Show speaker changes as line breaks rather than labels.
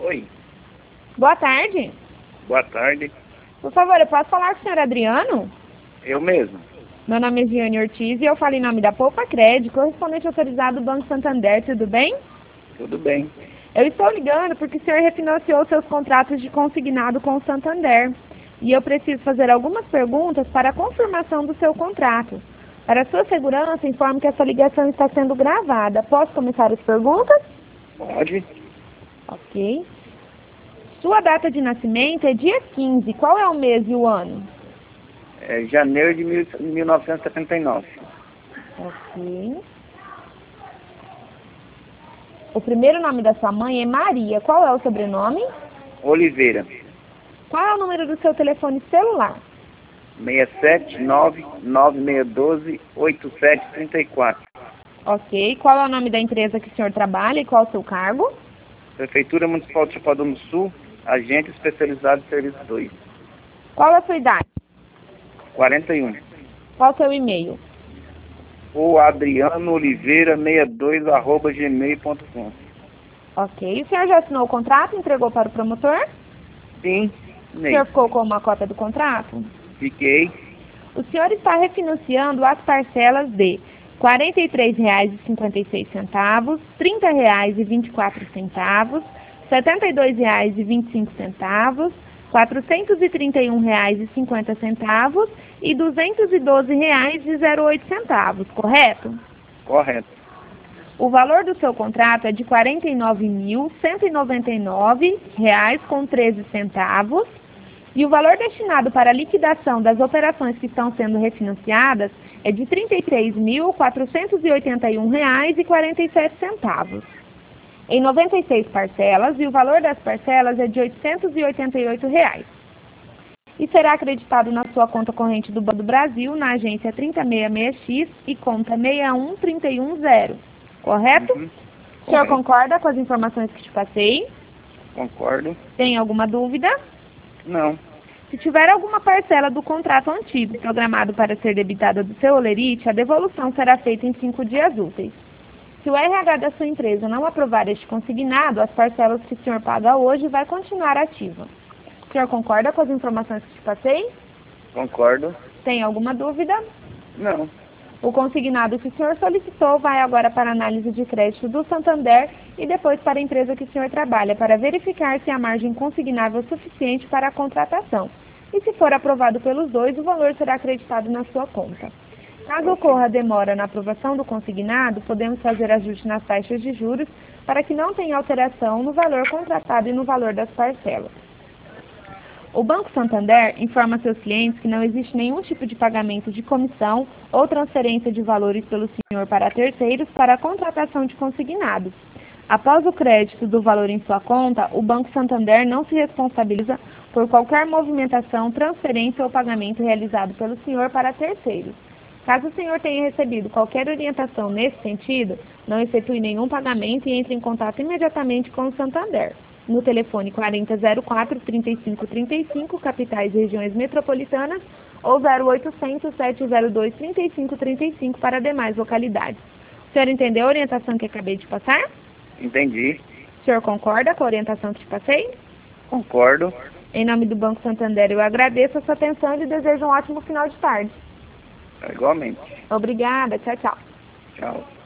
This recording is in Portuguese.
Oi,
Boa tarde.
boa tarde.
Por favor, eu posso falar com o senhor Adriano?
Eu mesmo.
Meu nome é Giane Ortiz e eu falo em nome da Poupa Crédito, correspondente autorizado do Banco Santander, tudo bem?
Tudo bem.
Eu estou ligando porque o senhor refinanciou seus contratos de consignado com o Santander. E eu preciso fazer algumas perguntas para a confirmação do seu contrato. Para sua segurança, informo que essa ligação está sendo gravada. Posso começar as perguntas?
Pode.
Ok. Sua data de nascimento é dia 15. Qual é o mês e o ano?
É janeiro de 1979.
Ok. O primeiro nome da sua mãe é Maria. Qual é o sobrenome?
Oliveira.
Qual é o número do seu telefone celular?
67996128734.
Ok. Qual é o nome da empresa que o senhor trabalha e qual é o seu cargo?
Prefeitura Municipal de Chapadão do Sul, agente especializado em serviço 2.
Qual é a sua idade?
41.
Qual é o seu e-mail?
O Adriano Oliveira 62@gmail.com.
Ok. O senhor já assinou o contrato e entregou para o promotor?
Sim,
O senhor
Ney.
ficou com uma cópia do contrato?
Fiquei.
O senhor está refinanciando as parcelas de R$ 43,56, R$ 30,24, R$ 72,25, R$ 431,50 e R$ 212,08, correto?
Correto.
O valor do seu contrato é de R$ 49.199,13 e o valor destinado para a liquidação das operações que estão sendo refinanciadas é de R$ 33.481,47 em 96 parcelas e o valor das parcelas é de R$ 888. E será acreditado na sua conta corrente do Banco do Brasil, na agência 366X e conta 61310. Correto?
Uhum.
O senhor
Correto.
concorda com as informações que te passei?
Concordo.
Tem alguma dúvida?
Não.
Se tiver alguma parcela do contrato antigo programado para ser debitada do seu holerite, a devolução será feita em 5 dias úteis. Se o RH da sua empresa não aprovar este consignado, as parcelas que o senhor paga hoje vai continuar ativa. O senhor concorda com as informações que te passei?
Concordo.
Tem alguma dúvida?
Não.
O consignado que o senhor solicitou vai agora para a análise de crédito do Santander e depois para a empresa que o senhor trabalha, para verificar se a margem consignável é suficiente para a contratação. E se for aprovado pelos dois, o valor será acreditado na sua conta. Caso ocorra demora na aprovação do consignado, podemos fazer ajuste nas taxas de juros para que não tenha alteração no valor contratado e no valor das parcelas. O Banco Santander informa seus clientes que não existe nenhum tipo de pagamento de comissão ou transferência de valores pelo senhor para terceiros para a contratação de consignados. Após o crédito do valor em sua conta, o Banco Santander não se responsabiliza por qualquer movimentação, transferência ou pagamento realizado pelo senhor para terceiros. Caso o senhor tenha recebido qualquer orientação nesse sentido, não efetue nenhum pagamento e entre em contato imediatamente com o Santander. No telefone 4004-3535, capitais e regiões metropolitanas, ou 0800-702-3535 para demais localidades. O senhor entendeu a orientação que acabei de passar?
Entendi.
O senhor concorda com a orientação que te passei?
Concordo.
Em nome do Banco Santander, eu agradeço a sua atenção e lhe desejo um ótimo final de tarde.
Igualmente.
Obrigada. Tchau, tchau.
Tchau.